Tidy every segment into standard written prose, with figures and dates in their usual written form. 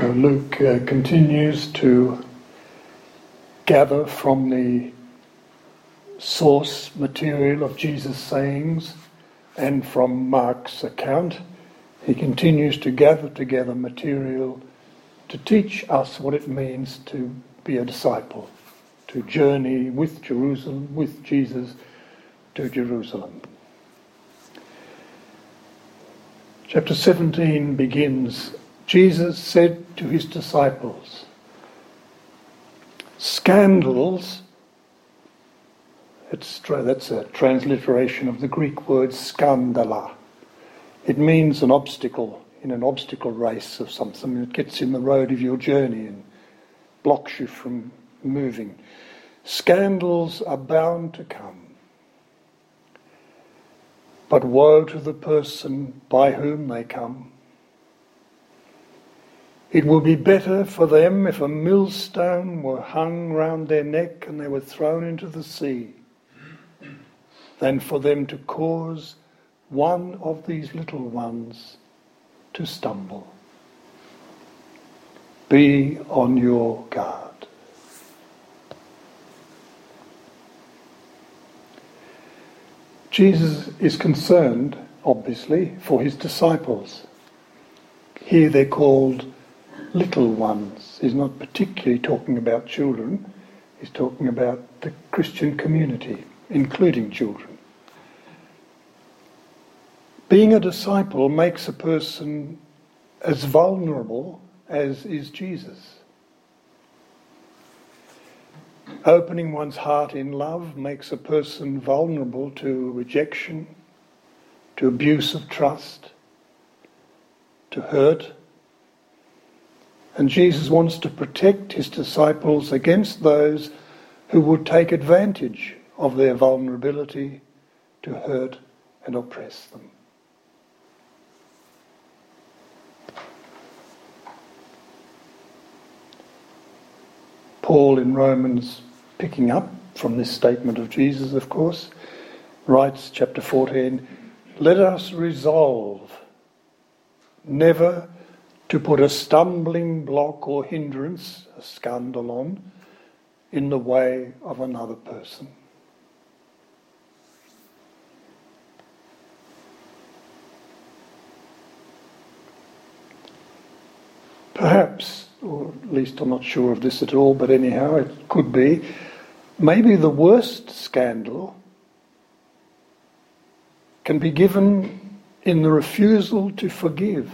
So Luke continues to gather from the source material of Jesus' sayings and from Mark's account. He continues to gather together material to teach us what it means to be a disciple, to journey with Jesus to Jerusalem. Chapter 17 begins, Jesus said to his disciples, scandals, that's a transliteration of the Greek word skandala. It means an obstacle in an obstacle race of something that gets in the road of your journey and blocks you from moving. Scandals are bound to come. But woe to the person by whom they come. It will be better for them if a millstone were hung round their neck and they were thrown into the sea, than for them to cause one of these little ones to stumble. Be on your guard. Jesus is concerned, obviously, for his disciples. Here they're called little ones. He's not particularly talking about children. He's talking about the Christian community, including children. Being a disciple makes a person as vulnerable as is Jesus. Opening one's heart in love makes a person vulnerable to rejection, to abuse of trust, to hurt. And Jesus wants to protect his disciples against those who would take advantage of their vulnerability to hurt and oppress them. Paul in Romans, picking up from this statement of Jesus, of course, writes, chapter 14, let us resolve never to put a stumbling block or hindrance, a scandalon, in the way of another person. Perhaps, or at least I'm not sure of this at all, but anyhow it could be, maybe the worst scandal can be given in the refusal to forgive.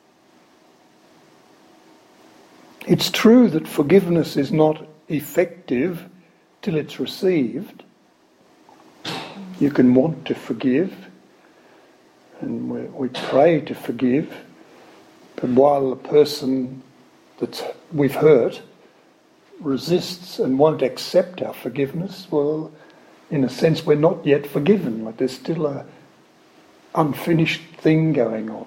It's true that forgiveness is not effective till it's received. You can want to forgive, and we pray to forgive, but while the person that we've hurt resists and won't accept our forgiveness, well, in a sense we're not yet forgiven. Like there's still a unfinished thing going on.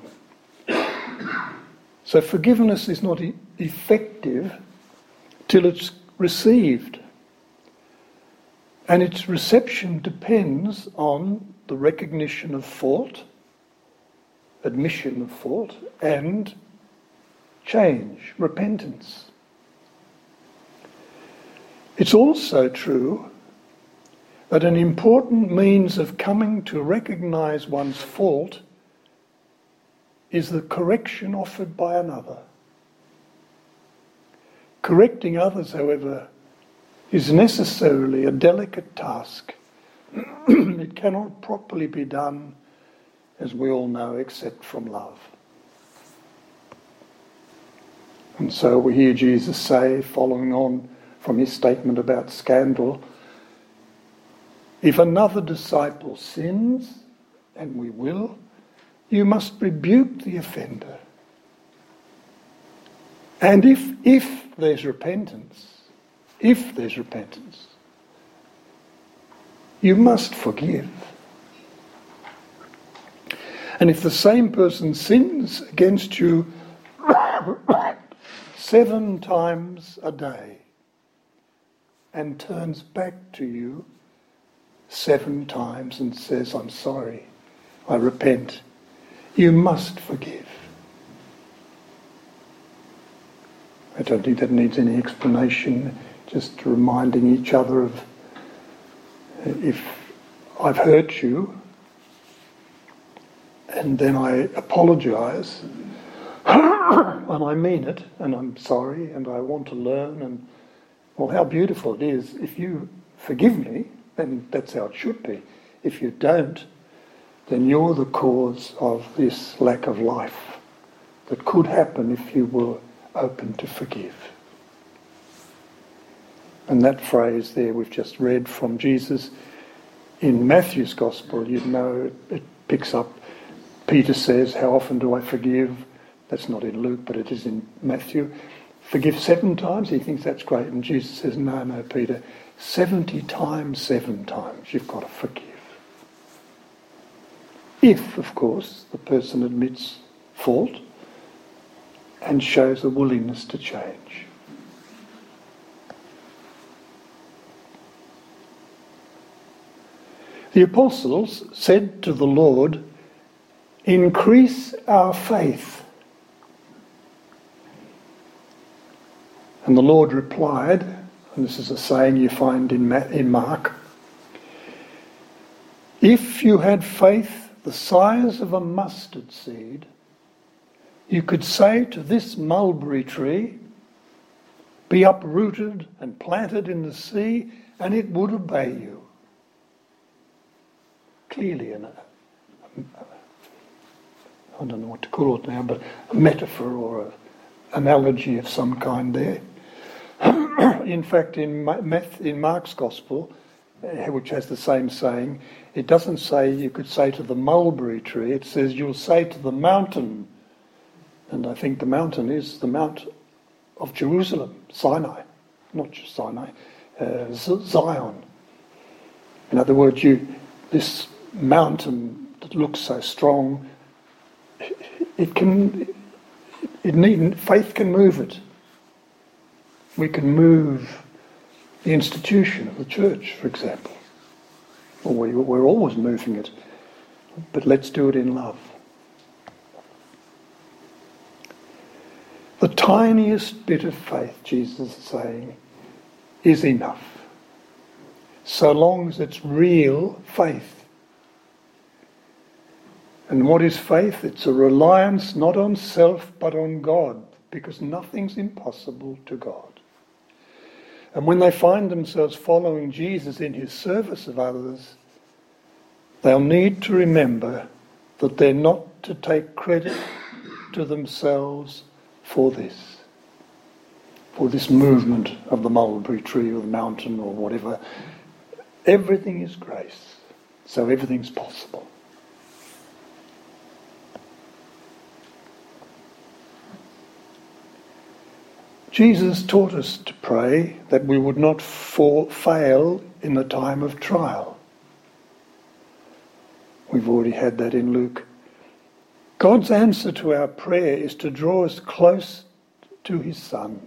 So forgiveness is not effective till it's received. And its reception depends on the recognition of fault, admission of fault, and change, repentance. It's also true that an important means of coming to recognize one's fault is the correction offered by another. Correcting others, however, is necessarily a delicate task. It cannot properly be done, as we all know, except from love. And so we hear Jesus say, following on from his statement about scandal, if another disciple sins, and we will, you must rebuke the offender. And if there's repentance, you must forgive. And if the same person sins against you 7 times a day and turns back to you 7 times and says, I'm sorry, I repent, you must forgive. I don't think that needs any explanation, just reminding each other of, if I've hurt you and then I apologise and I mean it and I'm sorry and I want to learn, and well, how beautiful it is. If you forgive me, then that's how it should be. If you don't, then you're the cause of this lack of life that could happen if you were open to forgive. And that phrase there we've just read from Jesus in Matthew's Gospel, you know, it picks up, Peter says, how often do I forgive? That's not in Luke, but it is in Matthew. Forgive 7 times? He thinks that's great. And Jesus says, no, Peter, 70 times 7 times you've got to forgive. If, of course, the person admits fault and shows a willingness to change. The apostles said to the Lord, increase our faith. And the Lord replied, and this is a saying you find in Mark, if you had faith the size of a mustard seed, you could say to this mulberry tree, be uprooted and planted in the sea, and it would obey you. Clearly, I don't know what to call it now, but a metaphor or an analogy of some kind there. In fact, in Mark's Gospel, which has the same saying, it doesn't say you could say to the mulberry tree, it says you'll say to the mountain. And I think the mountain is the Mount of Jerusalem, Sinai, not just Sinai, Zion. In other words, this mountain that looks so strong, faith can move it. We can move the institution of the church, for example. Well, we're always moving it, but let's do it in love. The tiniest bit of faith, Jesus is saying, is enough, so long as it's real faith. And what is faith? It's a reliance not on self but on God, because nothing's impossible to God. And when they find themselves following Jesus in his service of others, they'll need to remember that they're not to take credit to themselves for this movement of the mulberry tree or the mountain or whatever. Everything is grace, so everything's possible. Jesus taught us to pray that we would not fail in the time of trial. We've already had that in Luke. God's answer to our prayer is to draw us close to his Son.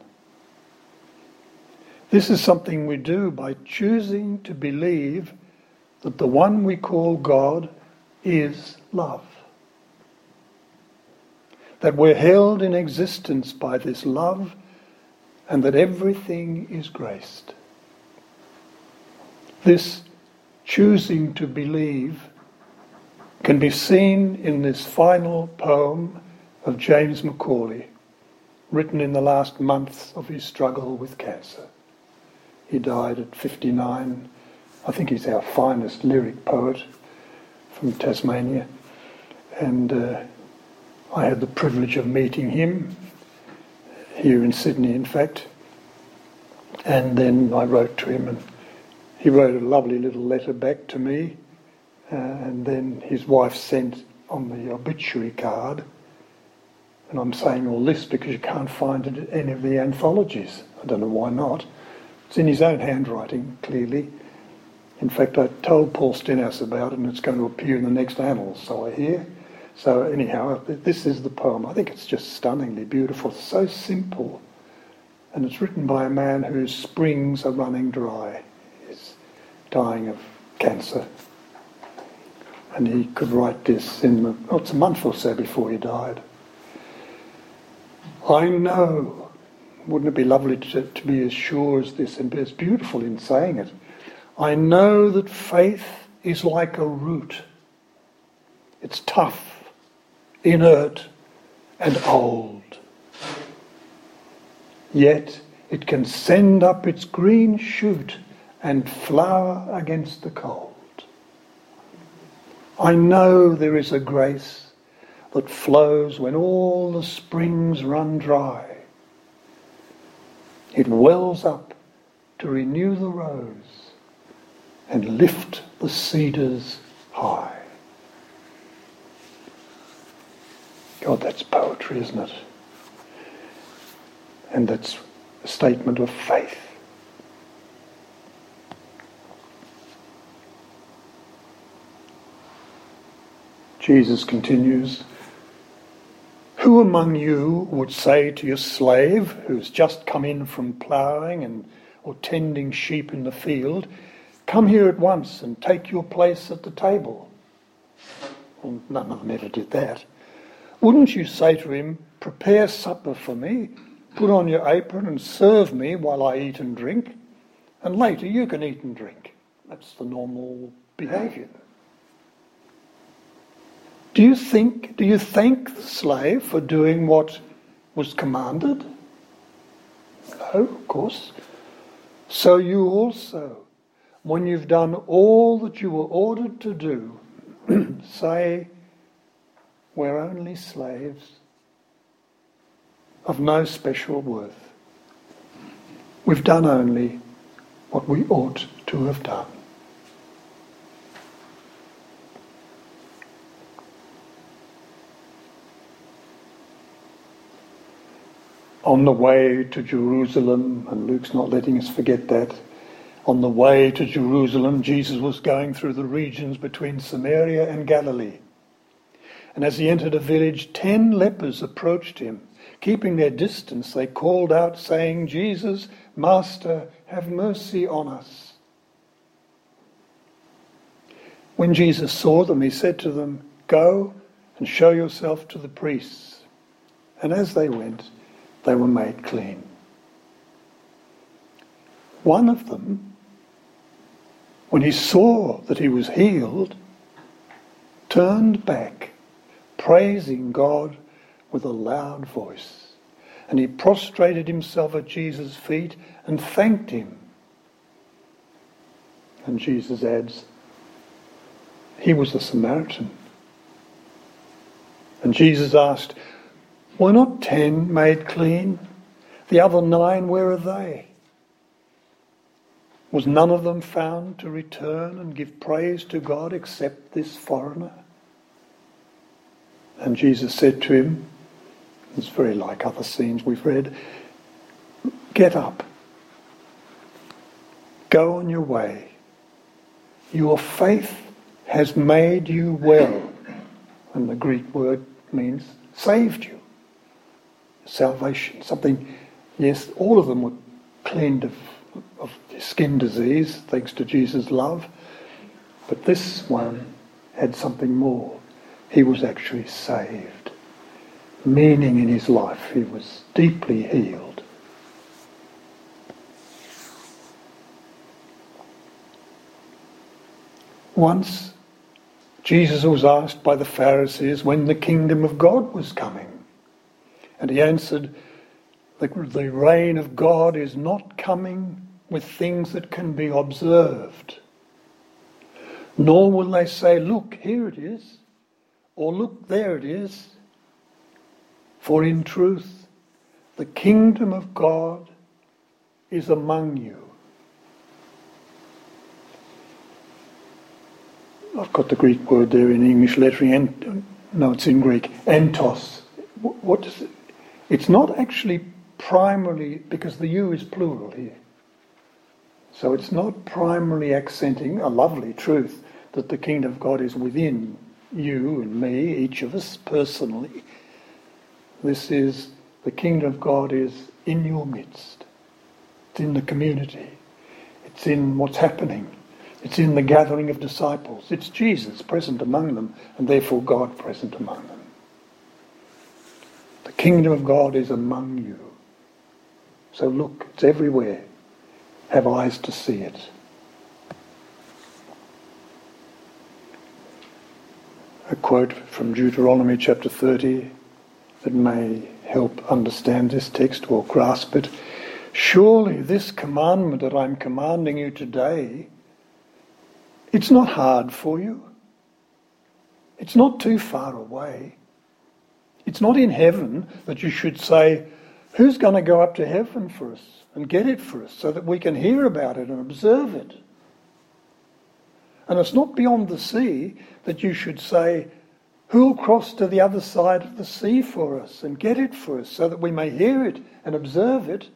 This is something we do by choosing to believe that the one we call God is love. That we're held in existence by this love, and that everything is graced. This choosing to believe can be seen in this final poem of James Macaulay, written in the last months of his struggle with cancer. He died at 59. I think he's our finest lyric poet from Tasmania. And I had the privilege of meeting him here in Sydney, in fact. And then I wrote to him, and he wrote a lovely little letter back to me. And then his wife sent on the obituary card. And I'm saying all this because you can't find it in any of the anthologies. I don't know why not. It's in his own handwriting, clearly. In fact, I told Paul Stenhouse about it, and it's going to appear in the next Annals, so I hear. So anyhow, this is the poem. I think it's just stunningly beautiful. It's so simple. And it's written by a man whose springs are running dry. He's dying of cancer. And he could write this it's a month or so before he died. I know Wouldn't it be lovely to be as sure as this and be as beautiful in saying it? I know that faith is like a root. It's tough, inert, and old. Yet it can send up its green shoot and flower against the cold. I know there is a grace that flows when all the springs run dry. It wells up to renew the rose and lift the cedars high. God, that's poetry, isn't it? And that's a statement of faith. Jesus continues, who among you would say to your slave who's just come in from ploughing or tending sheep in the field, come here at once and take your place at the table? Well, none of them ever did that. Wouldn't you say to him, prepare supper for me, put on your apron and serve me while I eat and drink, and later you can eat and drink? That's the normal behaviour. Do you thank the slave for doing what was commanded? No, of course. So you also, when you've done all that you were ordered to do, say, we're only slaves of no special worth. We've done only what we ought to have done. On the way to Jerusalem, and Luke's not letting us forget that, on the way to Jerusalem, Jesus was going through the regions between Samaria and Galilee. And as he entered a village, 10 lepers approached him. Keeping their distance, they called out, saying, Jesus, Master, have mercy on us. When Jesus saw them, he said to them, go and show yourself to the priests. And as they went, they were made clean. One of them, when he saw that he was healed, turned back, praising God with a loud voice. And he prostrated himself at Jesus' feet and thanked him. And Jesus adds, he was a Samaritan. And Jesus asked, were not 10 made clean? The other 9, where are they? Was none of them found to return and give praise to God except this foreigner? And Jesus said to him, it's very like other scenes we've read, get up, go on your way. Your faith has made you well. And the Greek word means saved you. Salvation, something, yes, all of them were cleaned of skin disease, thanks to Jesus' love. But this one had something more. He was actually saved. Meaning in his life, he was deeply healed. Once, Jesus was asked by the Pharisees when the kingdom of God was coming. And he answered, the reign of God is not coming with things that can be observed. Nor will they say, look, here it is, or look, there it is. For in truth, the kingdom of God is among you. I've got the Greek word there in English lettering. No, it's in Greek. Entos. What does it? It's not actually primarily, because the you is plural here. So it's not primarily accenting a lovely truth that the kingdom of God is within you and me, each of us personally. This is, the kingdom of God is in your midst. It's in the community. It's in what's happening. It's in the gathering of disciples. It's Jesus present among them, and therefore God present among them. The kingdom of God is among you. So look, it's everywhere. Have eyes to see it. A quote from Deuteronomy chapter 30 that may help understand this text or grasp it. Surely this commandment that I'm commanding you today, it's not hard for you. It's not too far away. It's not in heaven that you should say, who's going to go up to heaven for us and get it for us so that we can hear about it and observe it? And it's not beyond the sea that you should say, who'll cross to the other side of the sea for us and get it for us so that we may hear it and observe it?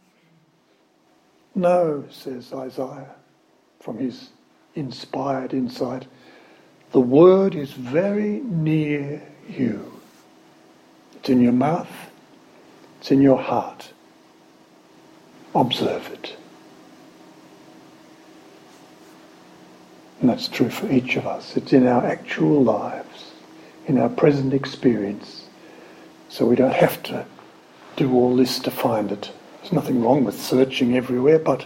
No, says Isaiah from his inspired insight, the word is very near you. It's in your mouth, it's in your heart. Observe it. And that's true for each of us. It's in our actual lives, in our present experience. So we don't have to do all this to find it. There's nothing wrong with searching everywhere, but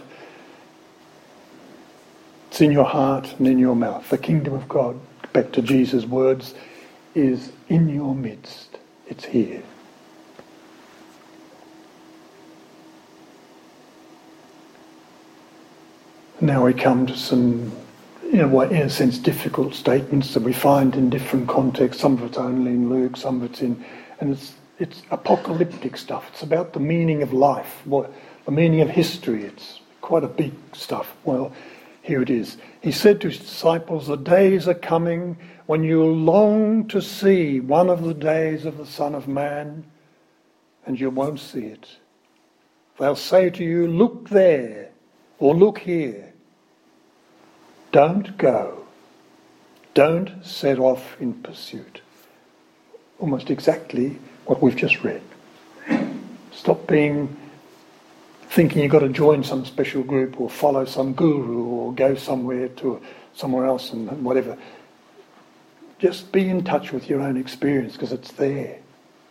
it's in your heart and in your mouth. The kingdom of God, back to Jesus' words, is in your midst. It's here. Now we come to some, in a sense, difficult statements that we find in different contexts. Some of it's only in Luke, some of it's in, and it's apocalyptic stuff. It's about the meaning of life, the meaning of history. It's quite a big stuff. Well, here it is. He said to his disciples, the days are coming when you'll long to see one of the days of the Son of Man, and you won't see it. They'll say to you, look there, or look here. Don't go. Don't set off in pursuit. Almost exactly what we've just read. Stop thinking you've got to join some special group or follow some guru or go somewhere else and whatever. Just be in touch with your own experience because it's there.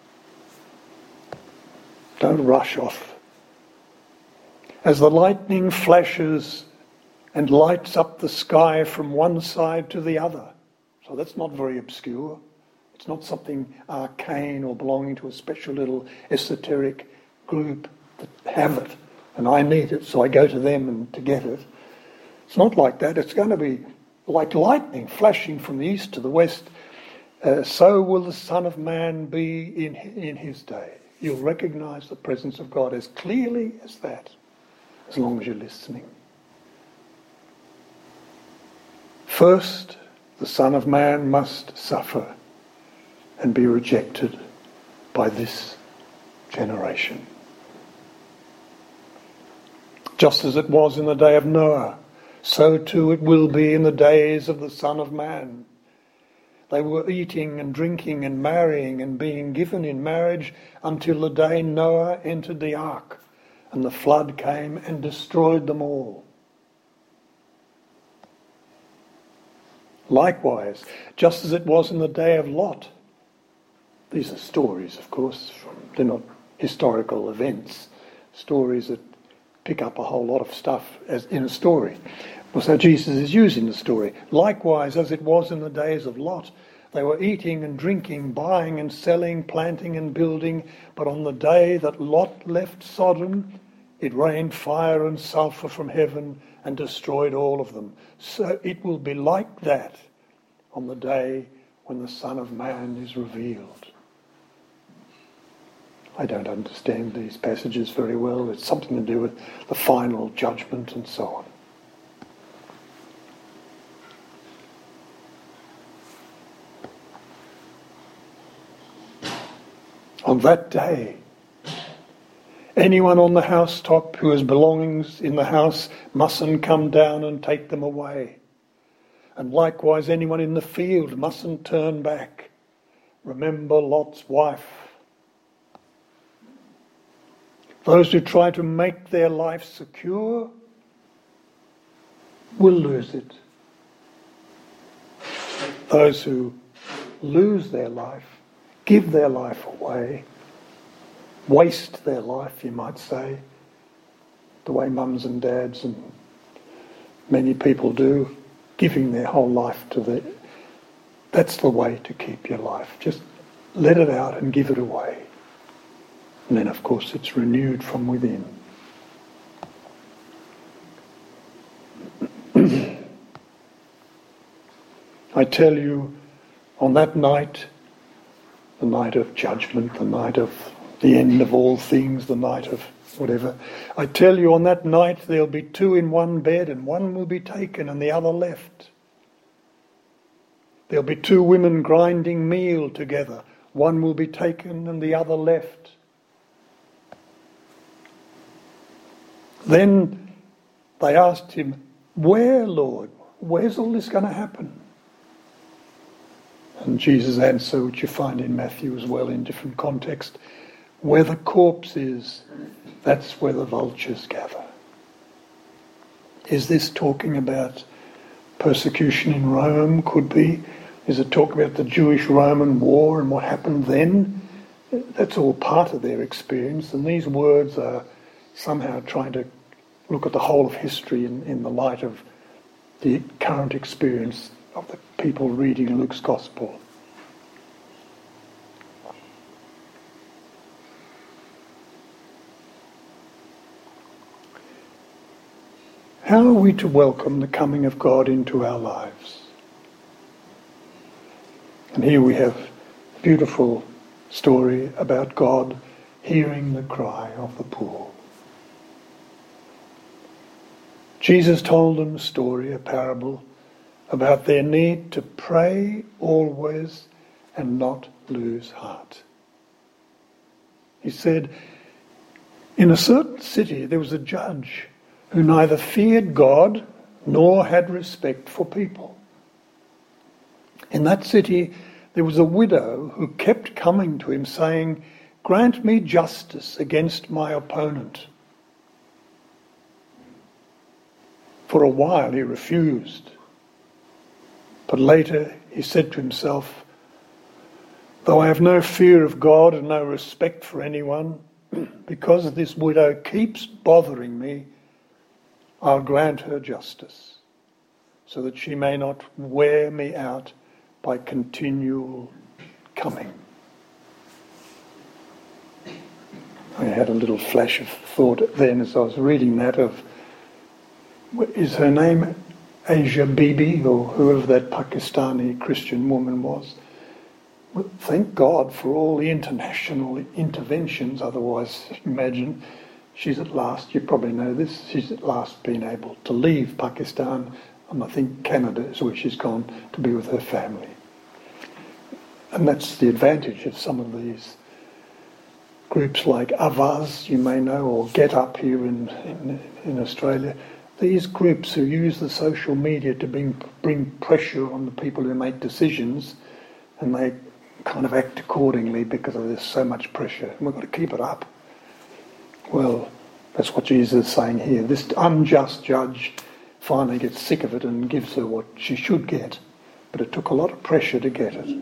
Don't rush off. As the lightning flashes and lights up the sky from one side to the other. So that's not very obscure. It's not something arcane or belonging to a special little esoteric group that have it. And I need it, so I go to them and to get it. It's not like that. It's going to be like lightning flashing from the east to the west. So will the Son of Man be in his day. You'll recognise the presence of God as clearly as that, as long as you're listening. First, the Son of Man must suffer and be rejected by this generation. Just as it was in the day of Noah, so too it will be in the days of the Son of Man. They were eating and drinking and marrying and being given in marriage until the day Noah entered the ark and the flood came and destroyed them all. Likewise, just as it was in the day of Lot. These are stories, of course, they're not historical events, stories that pick up a whole lot of stuff as in a story. Well, so Jesus is using the story. Likewise, as it was in the days of Lot, they were eating and drinking, buying and selling, planting and building, but on the day that Lot left Sodom, it rained fire and sulfur from heaven and destroyed all of them. So it will be like that on the day when the Son of Man is revealed. I don't understand these passages very well. It's something to do with the final judgment and so on. On that day, anyone on the housetop who has belongings in the house mustn't come down and take them away. And likewise, anyone in the field mustn't turn back. Remember Lot's wife. Those who try to make their life secure will lose it. Those who lose their life, give their life away, waste their life, you might say, the way mums and dads and many people do, giving their whole life to the... That's the way to keep your life. Just let it out and give it away. And then, of course, it's renewed from within. I tell you, on that night, the night of judgment, the night of the end of all things, the night of whatever, I tell you, on that night there'll be two in one bed, and one will be taken and the other left. There'll be two women grinding meal together. One will be taken and the other left. Then they asked him, "Where, Lord? Where's all this going to happen?" And Jesus' answer, which you find in Matthew as well in different contexts, where the corpse is, that's where the vultures gather. Is this talking about persecution in Rome? Could be. Is it talking about the Jewish-Roman war and what happened then? That's all part of their experience, and these words are somehow trying to look at the whole of history in the light of the current experience of the people reading Luke's Gospel. How are we to welcome the coming of God into our lives? And here we have a beautiful story about God hearing the cry of the poor. Jesus told them a story, a parable, about their need to pray always and not lose heart. He said, in a certain city there was a judge who neither feared God nor had respect for people. In that city there was a widow who kept coming to him saying, "Grant me justice against my opponent." For a while he refused. But later he said to himself, "Though I have no fear of God and no respect for anyone, because this widow keeps bothering me, I'll grant her justice, so that she may not wear me out by continual coming." I had a little flash of thought then as I was reading that of, is her name Asia Bibi, or whoever that Pakistani Christian woman was? Well, thank God for all the international interventions, otherwise imagine she's at last, you probably know this, she's at last been able to leave Pakistan, and I think Canada is where she's gone to be with her family. And that's the advantage of some of these groups like Avaz, you may know, or Get Up here in Australia. These groups who use the social media to bring pressure on the people who make decisions, and they kind of act accordingly because there's so much pressure, and we've got to keep it up. Well, that's what Jesus is saying here. This unjust judge finally gets sick of it and gives her what she should get, but it took a lot of pressure to get it.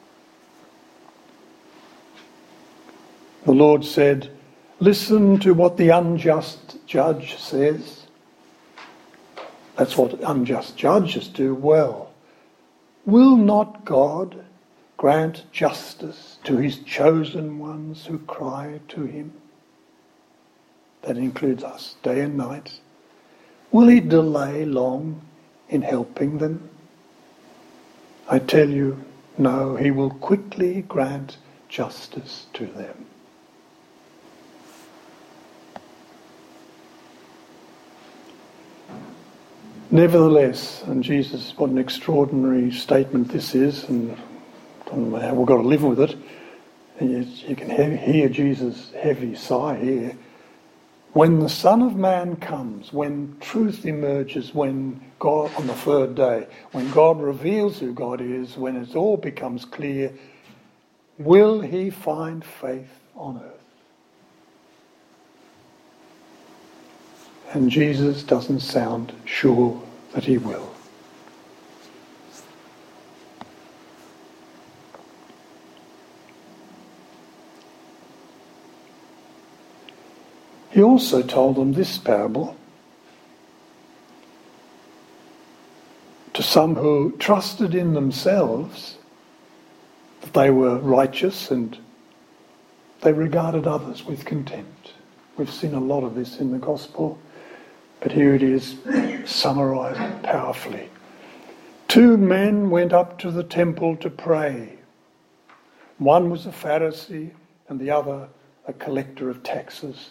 The Lord said, "Listen to what the unjust judge says." That's what unjust judges do well. Will not God grant justice to his chosen ones who cry to him? That includes us, day and night. Will he delay long in helping them? I tell you, no, he will quickly grant justice to them. Nevertheless, and Jesus, what an extraordinary statement this is, and I don't know how we've got to live with it. You can hear Jesus' heavy sigh here. When the Son of Man comes, when truth emerges, when God, on the third day, when God reveals who God is, when it all becomes clear, will he find faith on earth? And Jesus doesn't sound sure that he will. He also told them this parable. To some who trusted in themselves that they were righteous and they regarded others with contempt. We've seen a lot of this in the gospel, but here it is summarised powerfully. 2 men went up to the temple to pray. One was a Pharisee and the other a collector of taxes.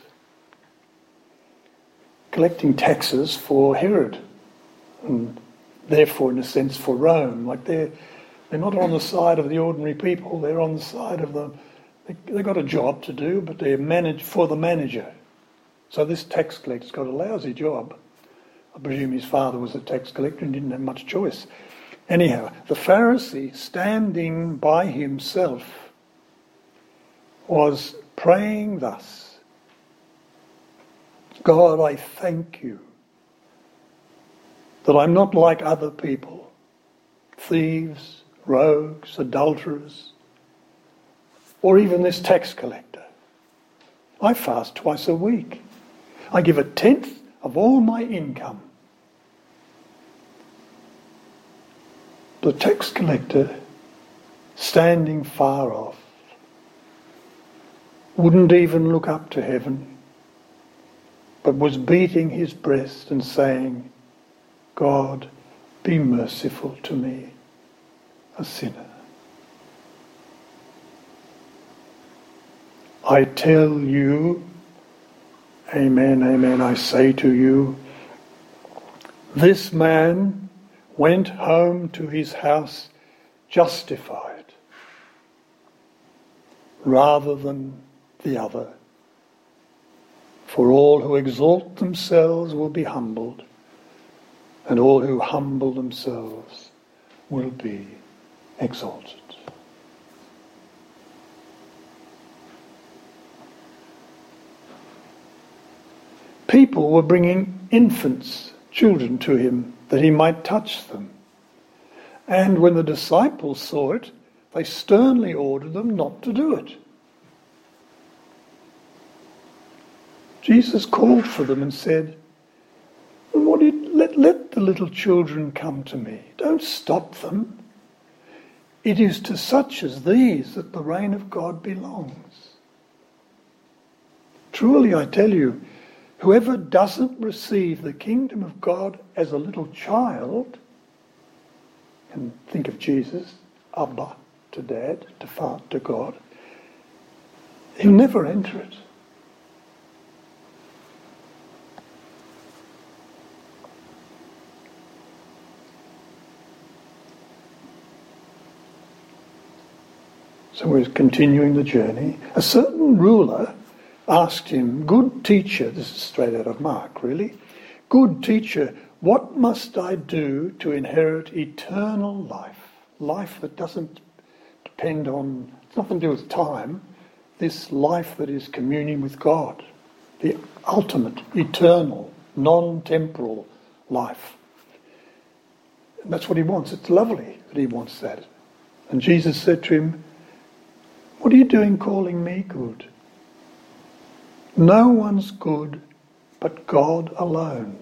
Collecting taxes for Herod and therefore, in a sense, for Rome. Like they're not on the side of the ordinary people, they're on the side of the... They've got a job to do, but they're managed for the manager. So this tax collector's got a lousy job. I presume his father was a tax collector and didn't have much choice. Anyhow, the Pharisee, standing by himself, was praying thus: God, I thank you that I'm not like other people, thieves, rogues, adulterers, or even this tax collector. I fast twice a week. I give 1/10 of all my income. The tax collector, standing far off, wouldn't even look up to heaven, but was beating his breast and saying, God, be merciful to me, a sinner. I tell you, amen, amen, I say to you, this man went home to his house justified rather than the other. For all who exalt themselves will be humbled, and all who humble themselves will be exalted. People were bringing infants, children, to him that he might touch them. And when the disciples saw it, they sternly ordered them not to do it. Jesus called for them and said, let the little children come to me. Don't stop them. It is to such as these that the reign of God belongs. Truly I tell you, whoever doesn't receive the kingdom of God as a little child, and think of Jesus, Abba to Dad, to God, he'll never enter it. So we're continuing the journey. A certain ruler asked him, good teacher, this is straight out of Mark really, good teacher, what must I do to inherit eternal life? Life that doesn't depend on, it's nothing to do with time, this life that is communion with God, the ultimate, eternal, non-temporal life. And that's what he wants. It's lovely that he wants that. And Jesus said to him, what are you doing calling me good? No one's good but God alone.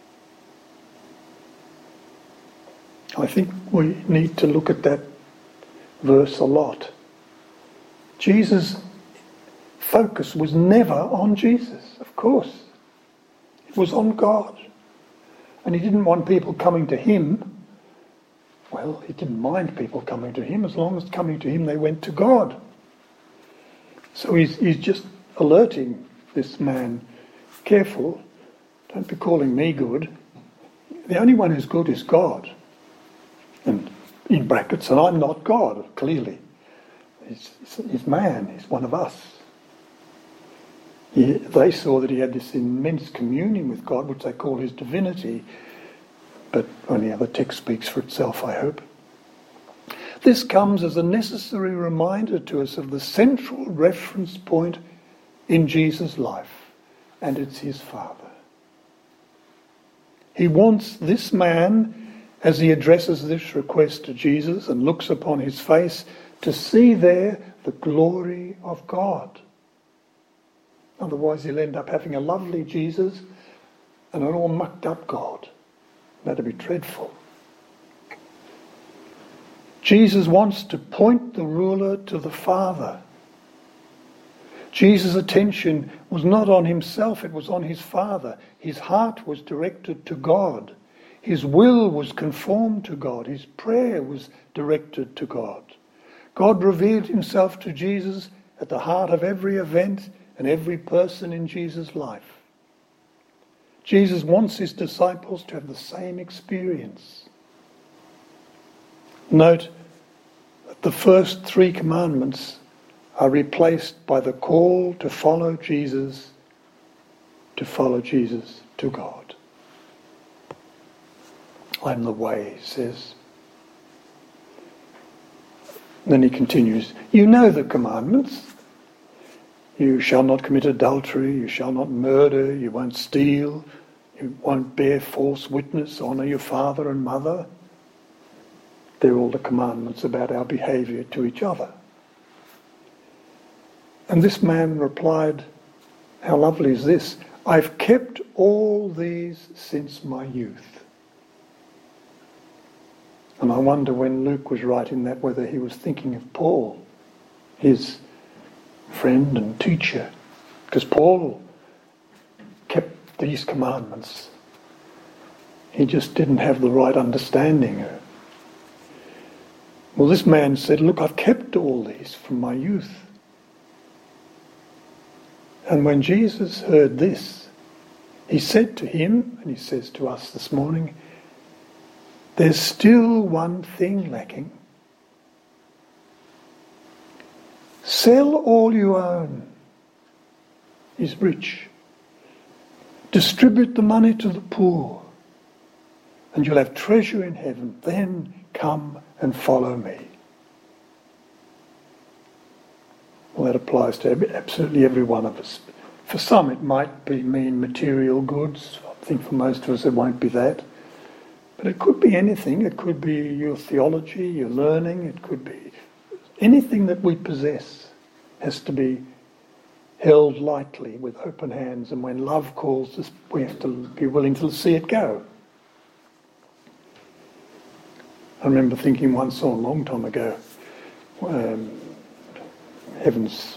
I think we need to look at that verse a lot. Jesus' focus was never on Jesus, of course. It was on God. And he didn't want people coming to him. Well, he didn't mind people coming to him as long as coming to him they went to God. So he's just alerting this man, careful, don't be calling me good. The only one who's good is God. And in brackets, and I'm not God, clearly. He's man, he's one of us. They saw that he had this immense communion with God, which they call his divinity, but only the text speaks for itself, I hope. This comes as a necessary reminder to us of the central reference point in Jesus' life, and it's his Father. He wants this man, as he addresses this request to Jesus and looks upon his face, to see there the glory of God. Otherwise he'll end up having a lovely Jesus and an all mucked up God. That'd be dreadful. Jesus wants to point the ruler to the Father. Jesus' attention was not on himself, it was on his Father. His heart was directed to God. His will was conformed to God. His prayer was directed to God. God revealed himself to Jesus at the heart of every event and every person in Jesus' life. Jesus wants his disciples to have the same experience. Note that the first 3 commandments are replaced by the call to follow Jesus to God. I'm the way, he says. Then he continues, you know the commandments. You shall not commit adultery, you shall not murder, you won't steal, you won't bear false witness, honour your father and mother. They're all the commandments about our behaviour to each other. And this man replied, how lovely is this? I've kept all these since my youth. And I wonder when Luke was writing that whether he was thinking of Paul, his friend and teacher, because Paul kept these commandments. He just didn't have the right understanding. Well, this man said, look, I've kept all these from my youth. And when Jesus heard this, he said to him, and he says to us this morning, there's still one thing lacking. Sell all you own. He's rich. Distribute the money to the poor, and you'll have treasure in heaven. Then come and follow me. Well, that applies to absolutely every one of us. For some it might mean material goods. I think for most of us it won't be that. But it could be anything. It could be your theology, your learning. It could be anything that we possess has to be held lightly with open hands. And when love calls us, we have to be willing to see it go. I remember thinking once, a long time ago, heavens,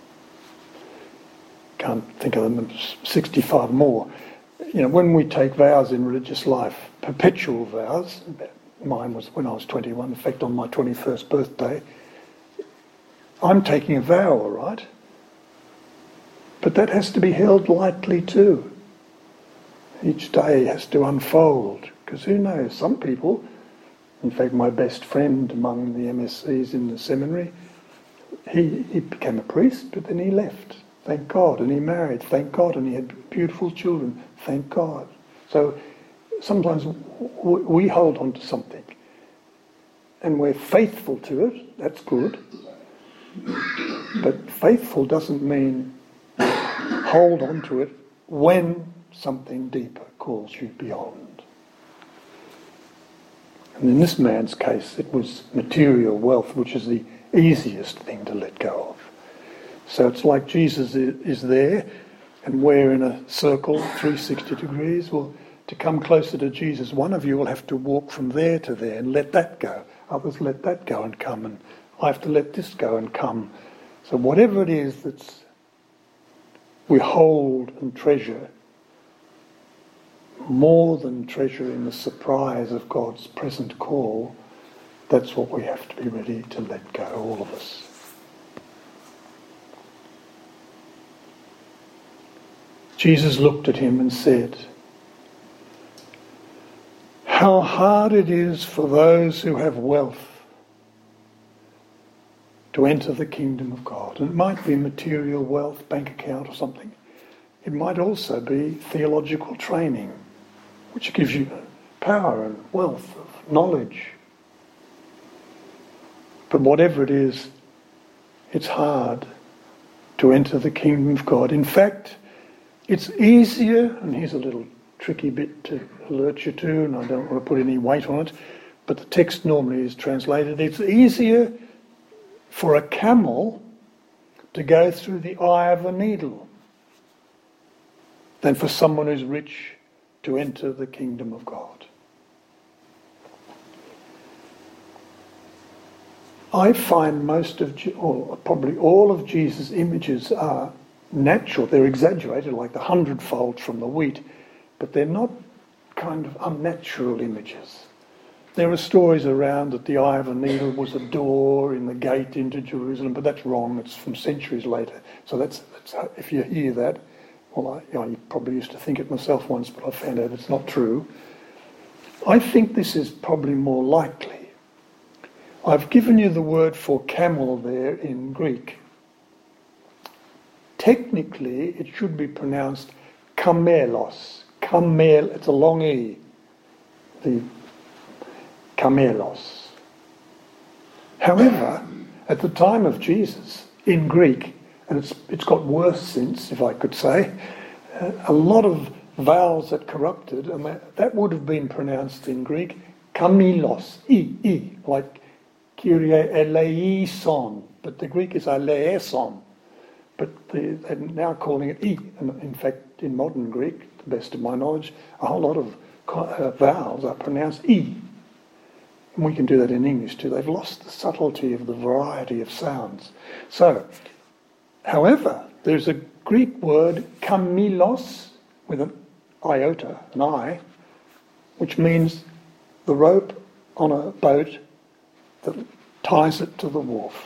can't think of them, 65 more. You know, when we take vows in religious life, perpetual vows, mine was when I was 21, in fact on my 21st birthday, I'm taking a vow, all right? But that has to be held lightly too. Each day has to unfold, because who knows, some people, in fact my best friend among the MSCs in the seminary, he became a priest, but then he left. Thank God. And he married. Thank God. And he had beautiful children. Thank God. So sometimes we hold on to something and we're faithful to it. That's good. But faithful doesn't mean hold on to it when something deeper calls you beyond. And in this man's case, it was material wealth, which is the easiest thing to let go of. So it's like Jesus is there and we're in a circle, 360 degrees. Well, to come closer to Jesus, one of you will have to walk from there to there and let that go. Others let that go and come, and I have to let this go and come. So whatever it is that's we hold and treasure, more than treasuring the surprise of God's present call, that's what we have to be ready to let go, all of us. Jesus looked at him and said, how hard it is for those who have wealth to enter the kingdom of God. And it might be material wealth, bank account or something. It might also be theological training, which gives you power and wealth of knowledge. But whatever it is, it's hard to enter the kingdom of God. In fact, it's easier, and here's a little tricky bit to alert you to, and I don't want to put any weight on it, but the text normally is translated, it's easier for a camel to go through the eye of a needle than for someone who's rich to enter the kingdom of God. I find probably all of Jesus' images are natural. They're exaggerated, like the 100-fold from the wheat, but they're not kind of unnatural images. There are stories around that the eye of a needle was a door in the gate into Jerusalem, but that's wrong. It's from centuries later. So that's if you hear that, well, I probably used to think it myself once, but I found out it's not true. I think this is probably more likely. I've given you the word for camel there in Greek. Technically, it should be pronounced kamelos. It's a long E. The kamelos. However, at the time of Jesus, in Greek, and it's got worse since, if I could say, a lot of vowels that corrupted, and that would have been pronounced in Greek kamilos, E, like Kyrie eleison, but the Greek is eleison, but they're now calling it E. And in fact, in modern Greek, to the best of my knowledge, a whole lot of vowels are pronounced E. And we can do that in English too. They've lost the subtlety of the variety of sounds. So, however, there's a Greek word, kamilos, with an iota, an I, which means the rope on a boat that ties it to the wharf.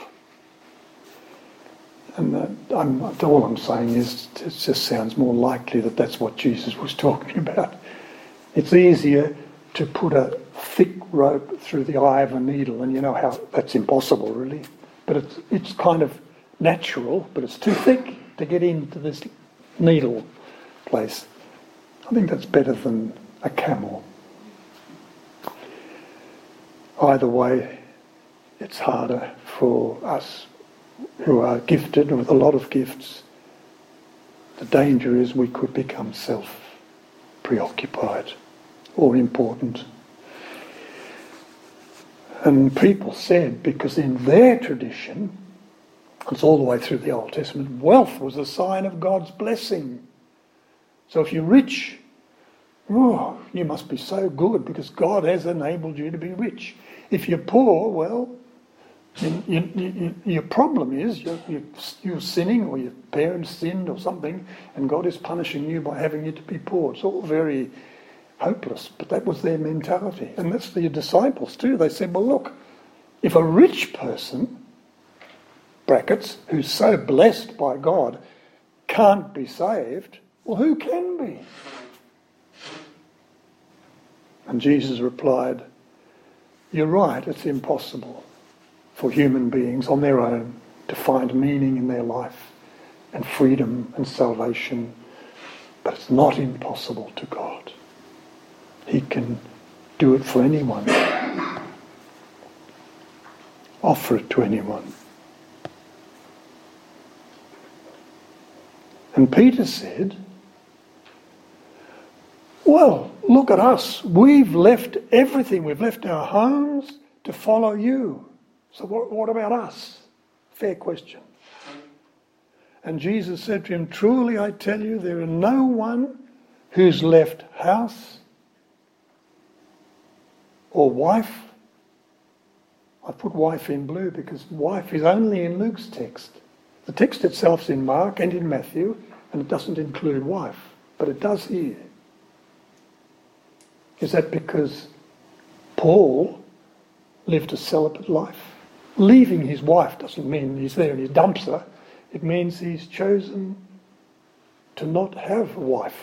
And all I'm saying is it just sounds more likely that that's what Jesus was talking about. It's easier to put a thick rope through the eye of a needle, and you know how that's impossible really. But it's kind of natural, but it's too thick to get into this needle place. I think that's better than a camel. Either way, it's harder for us who are gifted with a lot of gifts. The danger is we could become self-preoccupied or important. And people said, because in their tradition, it's all the way through the Old Testament, wealth was a sign of God's blessing. So if you're rich, you must be so good because God has enabled you to be rich. If you're poor, well, your problem is you're sinning, or your parents sinned or something, and God is punishing you by having you to be poor. It's all very hopeless, but that was their mentality. And that's the disciples too. They said, well, look, if a rich person, brackets, who's so blessed by God, can't be saved, well, who can be? And Jesus replied, you're right, it's impossible for human beings on their own to find meaning in their life and freedom and salvation, but it's not impossible to God. He can do it for anyone. Offer it to anyone. And Peter said, well, look at us. We've left everything. We've left our homes to follow you. So what about us? Fair question. And Jesus said to him, truly I tell you, there are no one who's left house or wife. I put wife in blue because wife is only in Luke's text. The text itself's in Mark and in Matthew, and it doesn't include wife, but it does here. Is that because Paul lived a celibate life? Leaving his wife doesn't mean he's there and he dumps her. It means he's chosen to not have a wife.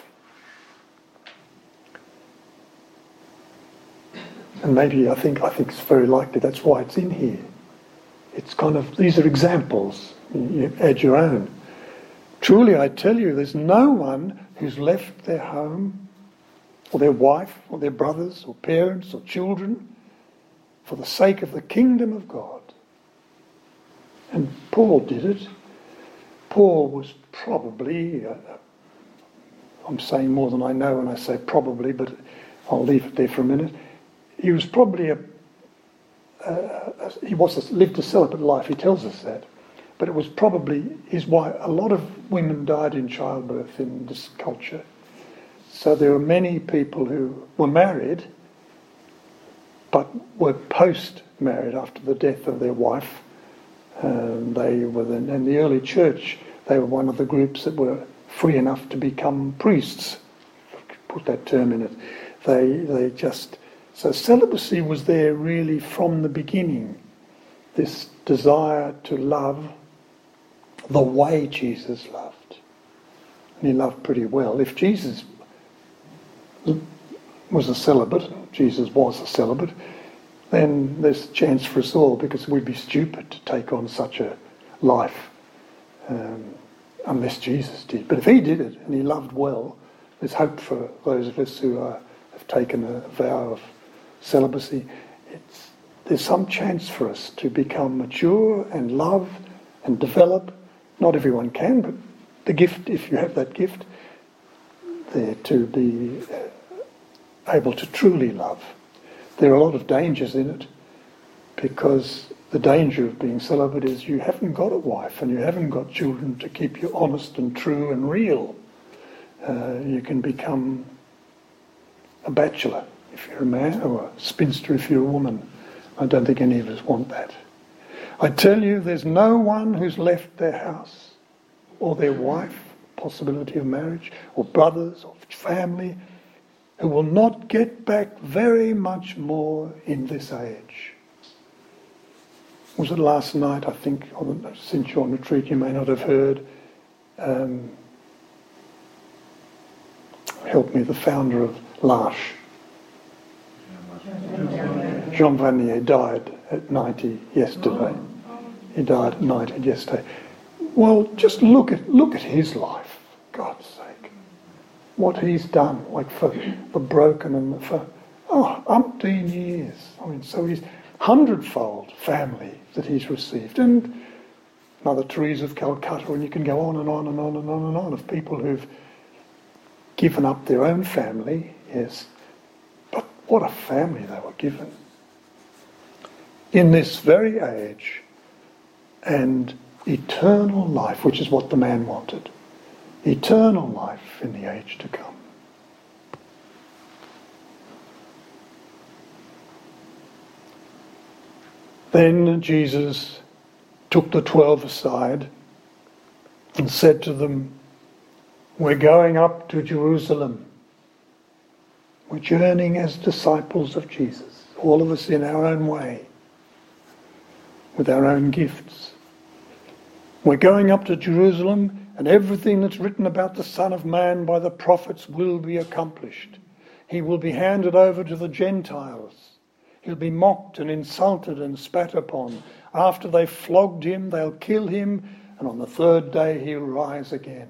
And maybe I think it's very likely that's why it's in here. It's kind of, these are examples. You add your own. Truly I tell you, there's no one who's left their home or their wife or their brothers or parents or children for the sake of the kingdom of God. And Paul did it. Paul was probably, I'm saying more than I know when I say probably, but I'll leave it there for a minute. He was probably lived a celibate life, he tells us that. But it was probably his wife. A lot of women died in childbirth in this culture. So there were many people who were married, but were post-married after the death of their wife. They were in the early church. They were one of the groups that were free enough to become priests. Put that term in it. So celibacy was there really from the beginning. This desire to love the way Jesus loved. And he loved pretty well. If Jesus was a celibate, Jesus was a celibate, then there's a chance for us all, because we'd be stupid to take on such a life unless Jesus did. But if he did it and he loved well, there's hope for those of us who have taken a vow of celibacy. There's some chance for us to become mature and love and develop. Not everyone can, but the gift, if you have that gift, there to be able to truly love. There are a lot of dangers in it, because the danger of being celibate is you haven't got a wife and you haven't got children to keep you honest and true and real. You can become a bachelor if you're a man, or a spinster if you're a woman. I don't think any of us want that. I tell you, there's no one who's left their house or their wife, possibility of marriage, or brothers, or family, who will not get back very much more in this age. Was it last night, I think, since you're on retreat, you may not have heard, help me, the founder of L'Arche, Jean Vanier, died at 90 yesterday. He died at 90 yesterday. Well, just look at his life, for God's sake. What he's done, like for the broken and for umpteen years. I mean, so he's 100-fold family that he's received. And Mother Teresa of Calcutta, and you can go on and on and on and on and on of people who've given up their own family, yes. But what a family they were given. In this very age, and eternal life, which is what the man wanted. Eternal life in the age to come. Then Jesus took the 12 aside and said to them, "We're going up to Jerusalem. We're journeying as disciples of Jesus, all of us in our own way, with our own gifts. We're going up to Jerusalem, and everything that's written about the Son of Man by the prophets will be accomplished. He will be handed over to the Gentiles. He'll be mocked and insulted and spat upon. After they've flogged him, they'll kill him, and on the third day he'll rise again."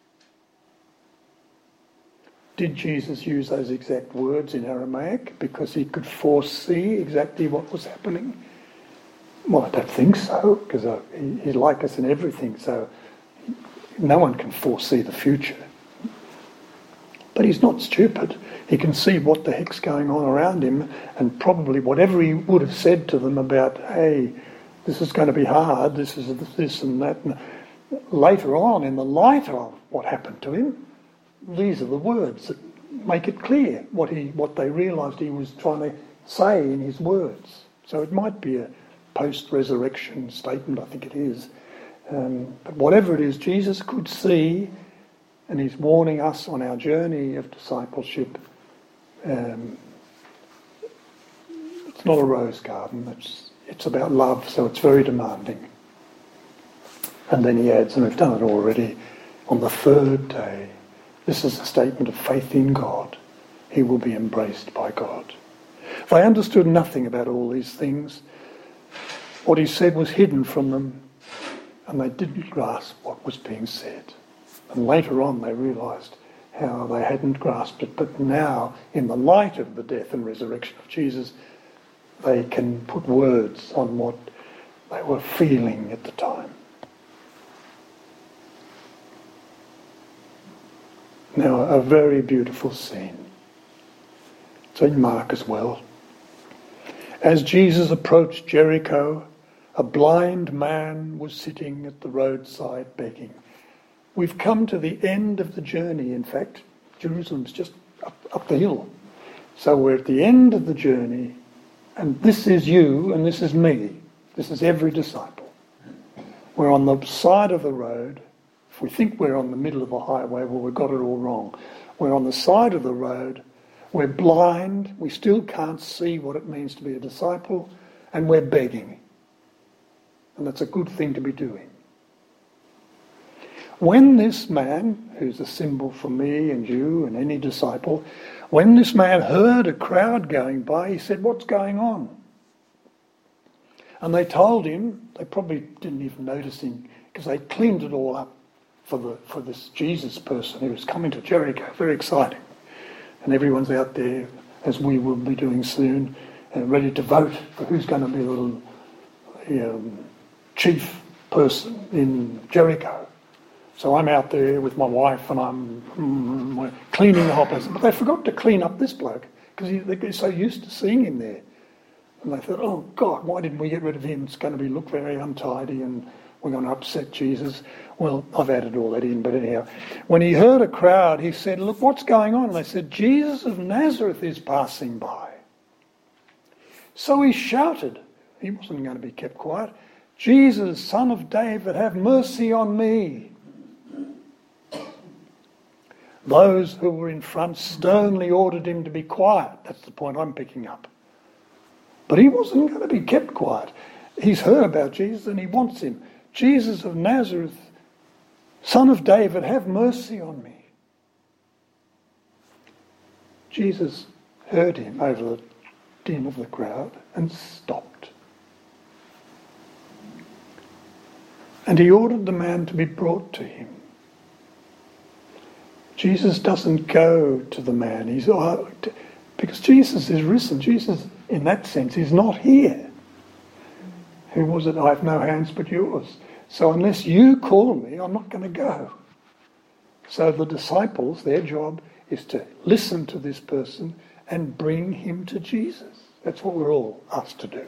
Did Jesus use those exact words in Aramaic because he could foresee exactly what was happening? Well, I don't think so, because he's like us in everything, so no one can foresee the future. But he's not stupid. He can see what the heck's going on around him, and probably whatever he would have said to them about, hey, this is going to be hard, this is this and that. And later on, in the light of what happened to him, these are the words that make it clear what they realised he was trying to say in his words. So it might be a post-resurrection statement, I think it is. But whatever it is, Jesus could see, and he's warning us on our journey of discipleship. It's not a rose garden, it's about love, so it's very demanding. And then he adds, and we've done it already, on the third day, this is a statement of faith in God. He will be embraced by God. They understood nothing about all these things. What he said was hidden from them, and they didn't grasp what was being said. And later on they realised how they hadn't grasped it, but now, in the light of the death and resurrection of Jesus, they can put words on what they were feeling at the time. Now, a very beautiful scene. It's in Mark as well. As Jesus approached Jericho, a blind man was sitting at the roadside begging. We've come to the end of the journey, in fact. Jerusalem's just up the hill. So we're at the end of the journey, and this is you and this is me. This is every disciple. We're on the side of the road. If we think we're on the middle of a highway, well, we've got it all wrong. We're on the side of the road. We're blind. We still can't see what it means to be a disciple, and we're begging. And that's a good thing to be doing. When this man, who's a symbol for me and you and any disciple, when this man heard a crowd going by, he said, "What's going on?" And they told him, they probably didn't even notice him, because they cleaned it all up for this Jesus person who was coming to Jericho. Very exciting. And everyone's out there, as we will be doing soon, ready to vote for who's going to be the chief person in Jericho. So I'm out there with my wife and we're cleaning the whole place. But they forgot to clean up this bloke because they're so used to seeing him there. And they thought, oh God, why didn't we get rid of him? It's going to look very untidy and we're going to upset Jesus. Well, I've added all that in, but anyhow. When he heard a crowd, he said, "Look, what's going on?" And they said, "Jesus of Nazareth is passing by." So he shouted. He wasn't going to be kept quiet. "Jesus, Son of David, have mercy on me." Those who were in front sternly ordered him to be quiet. That's the point I'm picking up. But he wasn't going to be kept quiet. He's heard about Jesus and he wants him. "Jesus of Nazareth, Son of David, have mercy on me." Jesus heard him over the din of the crowd and stopped. And he ordered the man to be brought to him. Jesus doesn't go to the man. Because Jesus is risen. Jesus, in that sense, is not here. Who was it? "I have no hands but yours. So unless you call me, I'm not going to go." So the disciples, their job is to listen to this person and bring him to Jesus. That's what we're all asked to do.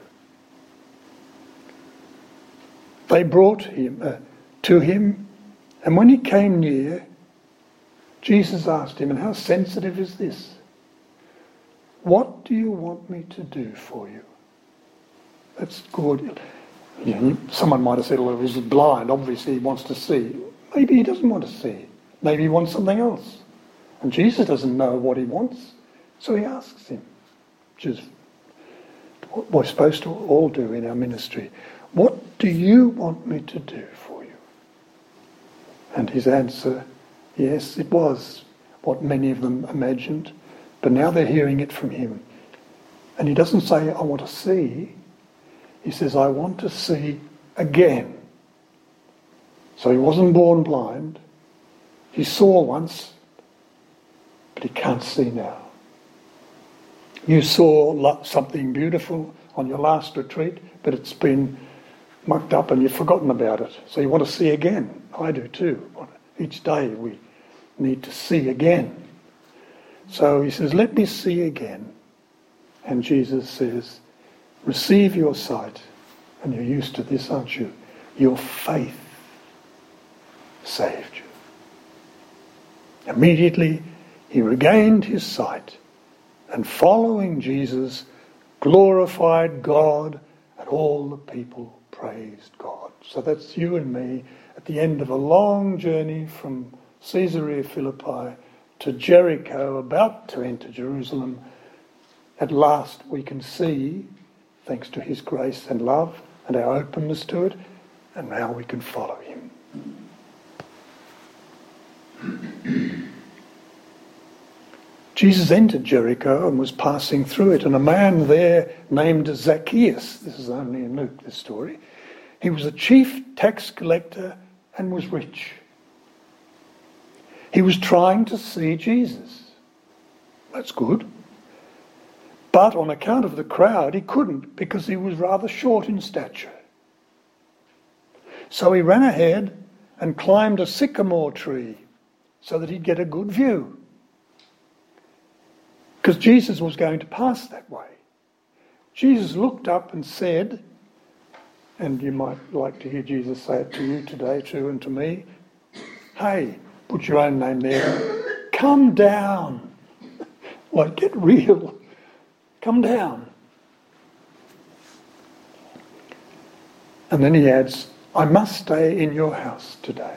They brought him to him, and when he came near, Jesus asked him, and how sensitive is this? "What do you want me to do for you?" That's good. Someone might have said, "Well, he's blind. Obviously he wants to see." Maybe he doesn't want to see. Maybe he wants something else. And Jesus doesn't know what he wants, so he asks him, which is what we're supposed to all do in our ministry. "What do you want me to do for you?" And his answer, yes, it was what many of them imagined, but now they're hearing it from him. And he doesn't say, "I want to see." He says, "I want to see again." So he wasn't born blind. He saw once, but he can't see now. You saw something beautiful on your last retreat, but it's been mucked up and you've forgotten about it. So you want to see again. I do too. Each day we need to see again. So he says, "Let me see again." And Jesus says, "Receive your sight." And you're used to this, aren't you? "Your faith saved you." Immediately he regained his sight, and following Jesus, glorified God, and all the people praised God. So that's you and me at the end of a long journey from Caesarea Philippi to Jericho, about to enter Jerusalem. At last we can see, thanks to his grace and love and our openness to it, and now we can follow him. Jesus entered Jericho and was passing through it, and a man there named Zacchaeus, this is only in Luke, this story, he was a chief tax collector and was rich. He was trying to see Jesus. That's good. But on account of the crowd, he couldn't because he was rather short in stature. So he ran ahead and climbed a sycamore tree so that he'd get a good view. Because Jesus was going to pass that way. Jesus looked up and said, and you might like to hear Jesus say it to you today too and to me, "Hey, put your own name there, come down. Like, get real. Come down. And then he adds, I must stay in your house today.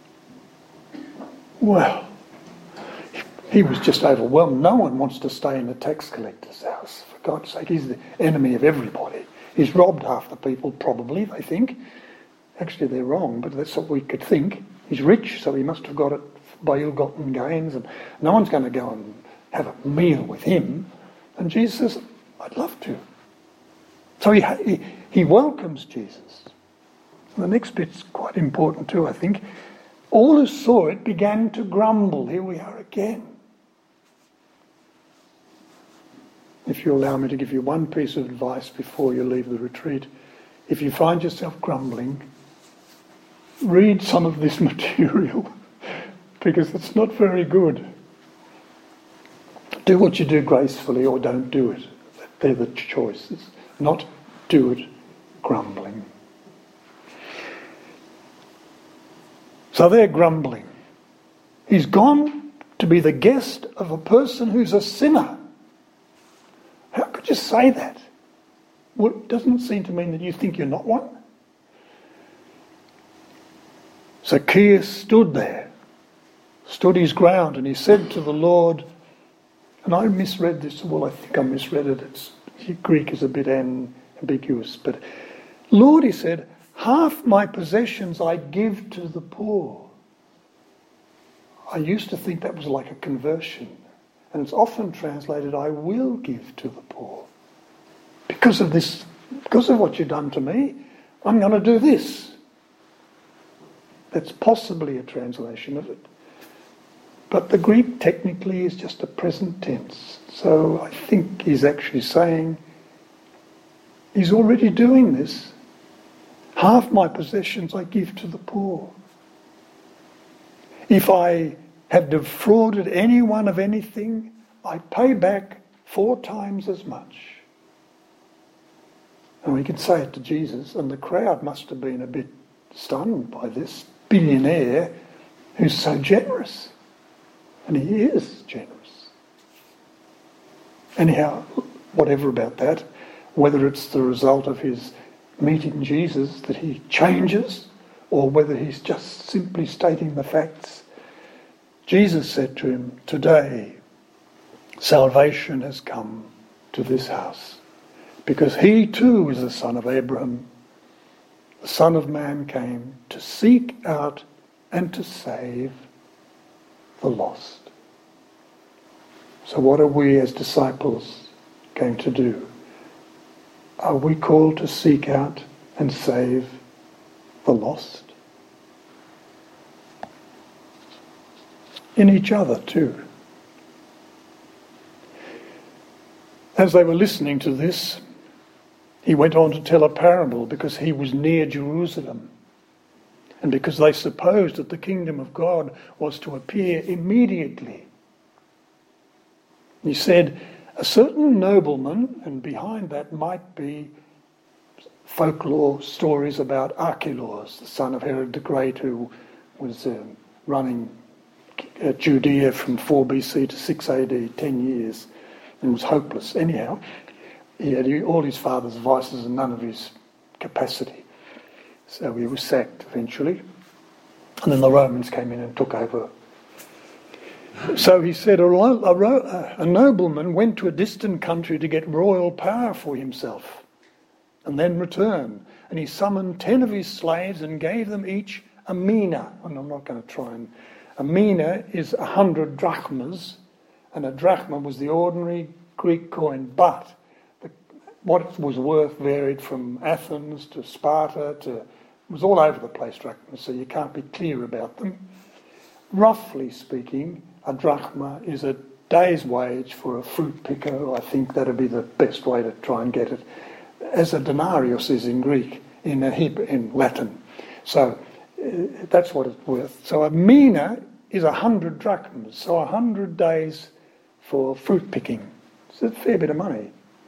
Well, he was just overwhelmed. No one wants to stay in a tax collector's house. For God's sake, he's the enemy of everybody. He's robbed half the people, probably, they think. Actually, they're wrong, but that's what we could think. He's rich, so he must have got it by ill-gotten gains, and no one's going to go and have a meal with him. And Jesus says, I'd love to. So he welcomes Jesus. And the next bit's quite important too, I think. All who saw it began to grumble. Here we are again. If you allow me to give you one piece of advice before you leave the retreat, if you find yourself grumbling, read some of this material, because it's not very good. Do what you do gracefully or don't do it. They're the choices. Not do it grumbling. So they're grumbling. He's gone to be the guest of a person who's a sinner. How could you say that? Well, it doesn't seem to mean that you think you're not one. Zacchaeus stood there, stood his ground, and he said to the Lord, and I misread this, well, I think I misread it. Greek is a bit ambiguous, but Lord, he said, half my possessions I give to the poor. I used to think that was like a conversion, and it's often translated, I will give to the poor. Because of this, because of what you've done to me, I'm going to do this. That's possibly a translation of it. But the Greek technically is just a present tense. So I think he's actually saying, he's already doing this. Half my possessions I give to the poor. If I have defrauded anyone of anything, I pay back 4 times as much. And we can say it to Jesus, and the crowd must have been a bit stunned by this billionaire who's so generous. And he is generous. Anyhow, whatever about that, whether it's the result of his meeting Jesus that he changes, or whether he's just simply stating the facts, Jesus said to him, today salvation has come to this house, because he too is the son of Abraham. The Son of Man came to seek out and to save the lost. So what are we as disciples going to do? Are we called to seek out and save the lost? In each other too. As they were listening to this, he went on to tell a parable because he was near Jerusalem and because they supposed that the kingdom of God was to appear immediately. He said, a certain nobleman, and behind that might be folklore stories about Archelaus, the son of Herod the Great, who was running Judea from 4 BC to 6 AD, 10 years, and was hopeless. Anyhow, he had all his father's vices and none of his capacity. So he was sacked eventually. And then the Romans came in and took over. So he said, a nobleman went to a distant country to get royal power for himself and then return. And he summoned 10 of his slaves and gave them each a mina. And I'm not going to try and... A mina is 100 drachmas, and a drachma was the ordinary Greek coin, but what it was worth varied from Athens to Sparta to... It was all over the place, drachmas, so you can't be clear about them. Roughly speaking, a drachma is a day's wage for a fruit picker. I think that'd be the best way to try and get it. As a denarius is in Greek, in Latin. So that's what it's worth. So a mina is 100 drachmas, so 100 days for fruit picking. It's a fair bit of money.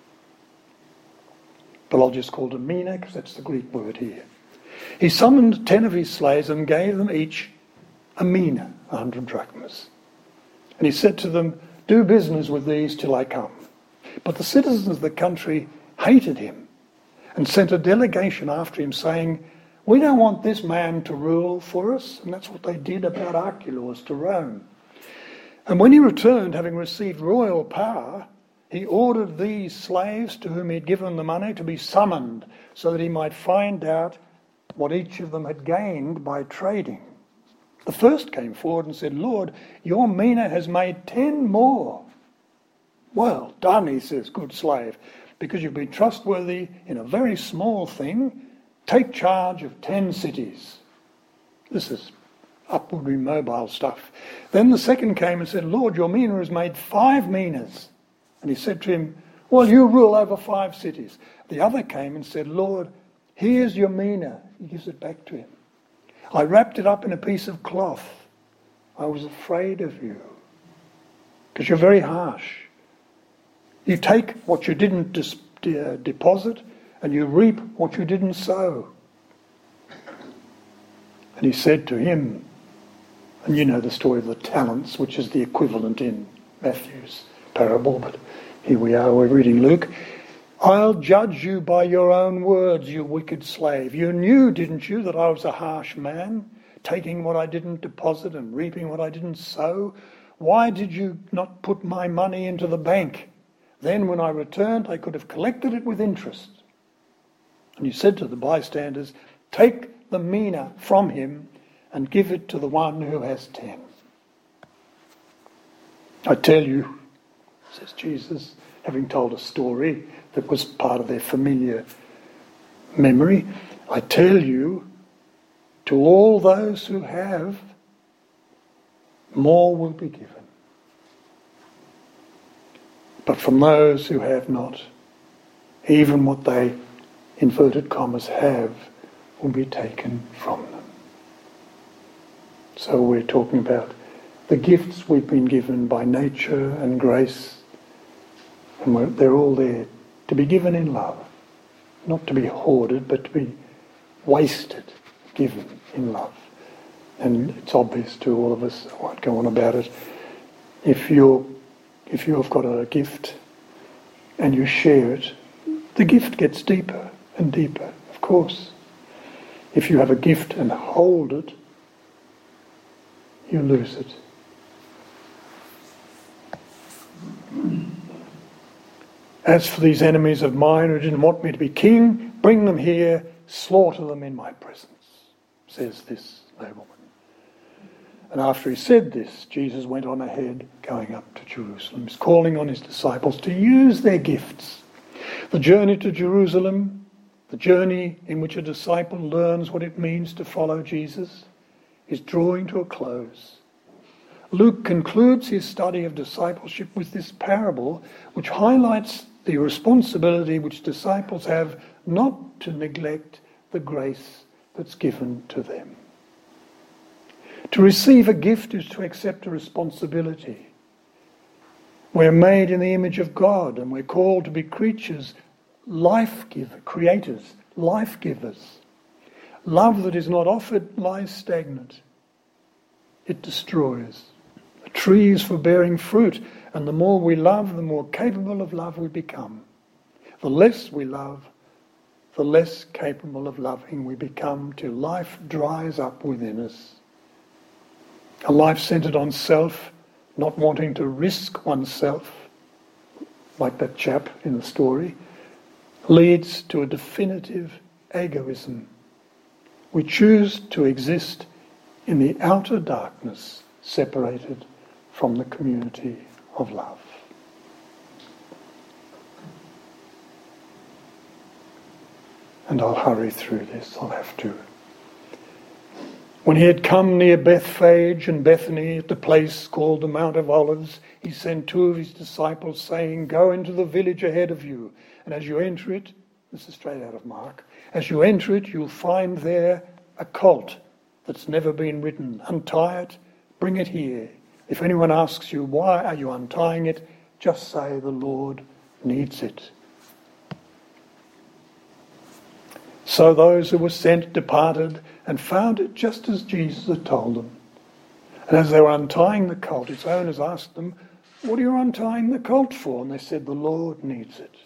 But I'll just call it a mina because that's the Greek word here. He summoned 10 of his slaves and gave them each a mina, 100 drachmas. And he said to them, "Do business with these till I come." But the citizens of the country hated him and sent a delegation after him saying, "We don't want this man to rule for us." And that's what they did about Archelaus to Rome. And when he returned, having received royal power, he ordered these slaves to whom he had given the money to be summoned so that he might find out what each of them had gained by trading. The first came forward and said, "Lord, your mina has made 10 more. "Well done," he says, "good slave, because you've been trustworthy in a very small thing. Take charge of 10 cities." This is upwardly mobile stuff. Then the second came and said, "Lord, your mina has made 5 minas." And he said to him, "Well, you rule over 5 cities." The other came and said, "Lord, here's your mina." He gives it back to him. "I wrapped it up in a piece of cloth. I was afraid of you, because you're very harsh. You take what you didn't deposit, and you reap what you didn't sow." And he said to him, and you know the story of the talents, which is the equivalent in Matthew's parable, but here we are, we're reading Luke. "I'll judge you by your own words, you wicked slave. You knew, didn't you, that I was a harsh man, taking what I didn't deposit and reaping what I didn't sow? Why did you not put my money into the bank? Then when I returned, I could have collected it with interest." And he said to the bystanders, "Take the mina from him and give it to the one who has 10. "I tell you," says Jesus, having told a story that was part of their familiar memory, "I tell you, to all those who have, more will be given. But from those who have not, even what they, inverted commas, have, will be taken from them." So we're talking about the gifts we've been given by nature and grace, and they're all there to be given in love, not to be hoarded, but to be wasted, given in love. And it's obvious to all of us, I won't go on about it, if you've got a gift and you share it, the gift gets deeper and deeper, of course. If you have a gift and hold it, you lose it. "As for these enemies of mine who didn't want me to be king, bring them here, slaughter them in my presence," says this nobleman. And after he said this, Jesus went on ahead, going up to Jerusalem. He's calling on his disciples to use their gifts. The journey to Jerusalem, the journey in which a disciple learns what it means to follow Jesus, is drawing to a close. Luke concludes his study of discipleship with this parable, which highlights the responsibility which disciples have not to neglect the grace that's given to them. To receive a gift is to accept a responsibility. We're made in the image of God, and we're called to be creatures, creators, life givers. Love that is not offered lies stagnant. It destroys. A tree is for bearing fruit, and the more we love, the more capable of love we become. The less we love, the less capable of loving we become, till life dries up within us. A life centred on self, not wanting to risk oneself, like that chap in the story, leads to a definitive egoism. We choose to exist in the outer darkness, separated from the community of love. And I'll hurry through this, I'll have to. When he had come near Bethphage and Bethany at the place called the Mount of Olives, he sent 2 of his disciples, saying, "Go into the village ahead of you, and as you enter it," this is straight out of Mark, "as you enter it, you'll find there a colt that's never been ridden. Untie it, bring it here. If anyone asks you, 'Why are you untying it?' just say, 'The Lord needs it.'" So those who were sent departed and found it just as Jesus had told them. And as they were untying the colt, its owners asked them, "What are you untying the colt for?" And they said, "The Lord needs it."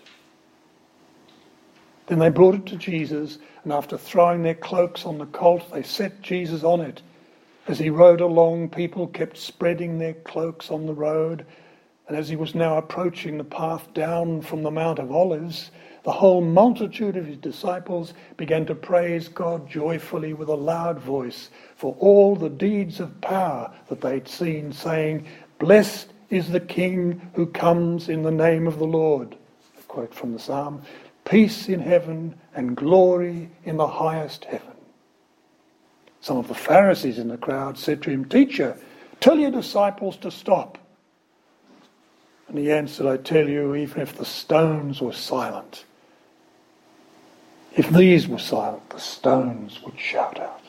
Then they brought it to Jesus, and after throwing their cloaks on the colt, they set Jesus on it. As he rode along, people kept spreading their cloaks on the road, and as he was now approaching the path down from the Mount of Olives, the whole multitude of his disciples began to praise God joyfully with a loud voice for all the deeds of power that they'd seen, saying, "Blessed is the King who comes in the name of the Lord." A quote from the Psalm. "Peace in heaven and glory in the highest heaven." Some of the Pharisees in the crowd said to him, "Teacher, tell your disciples to stop." And he answered, "I tell you, even if the stones were silent, if these were silent, the stones would shout out."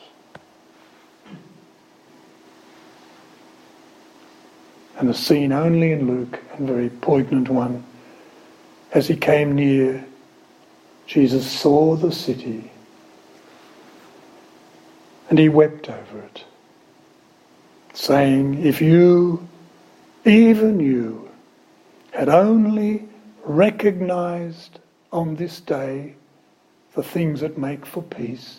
And a scene only in Luke, and a very poignant one. As he came near, Jesus saw the city, and he wept over it, saying, "If you, even you, had only recognized on this day the things that make for peace,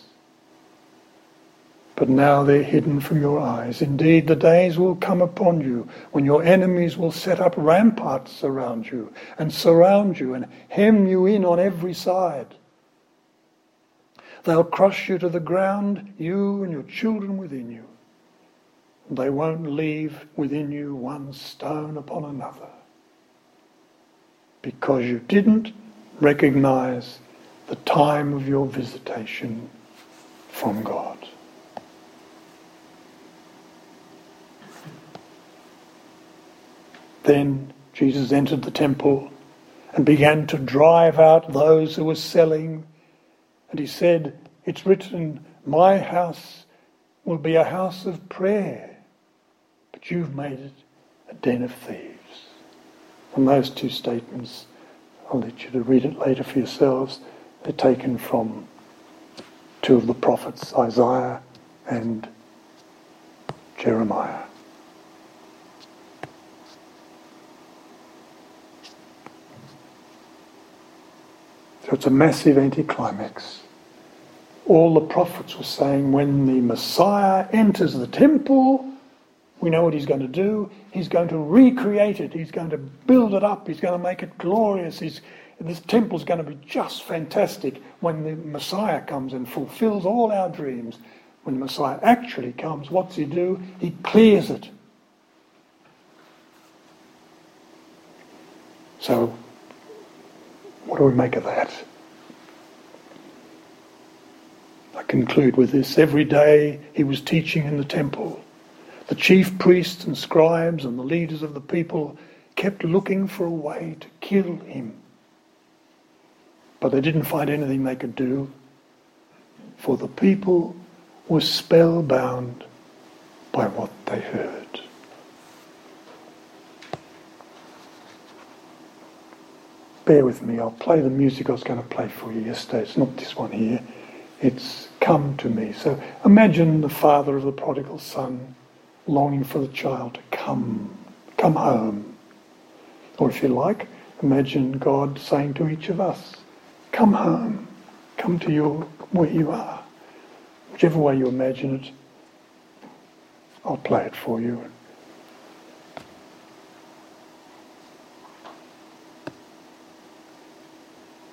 but now they're hidden from your eyes. Indeed, the days will come upon you when your enemies will set up ramparts around you and surround you and hem you in on every side. They'll crush you to the ground, you and your children within you. They won't leave within you one stone upon another, because you didn't recognize the time of your visitation from God." Then Jesus entered the temple and began to drive out those who were selling. And he said, "It's written, my house will be a house of prayer, but you've made it a den of thieves." And those two statements, I'll let you to read it later for yourselves. They're taken from two of the prophets, Isaiah and Jeremiah. So it's a massive anticlimax. All the prophets were saying, when the Messiah enters the temple, we know what he's going to do. He's going to recreate it. He's going to build it up. He's going to make it glorious. This temple's going to be just fantastic when the Messiah comes and fulfills all our dreams. When the Messiah actually comes, what's he do? He clears it. So, what do we make of that? I conclude with this. Every day he was teaching in the temple. The chief priests and scribes and the leaders of the people kept looking for a way to kill him. But they didn't find anything they could do, for the people were spellbound by what they heard. Bear with me, I'll play the music I was going to play for you yesterday. It's not this one here. It's "Come to Me." So imagine the father of the prodigal son longing for the child to come home. Or if you like, imagine God saying to each of us, "Come home, come to where you are." Whichever way you imagine it, I'll play it for you.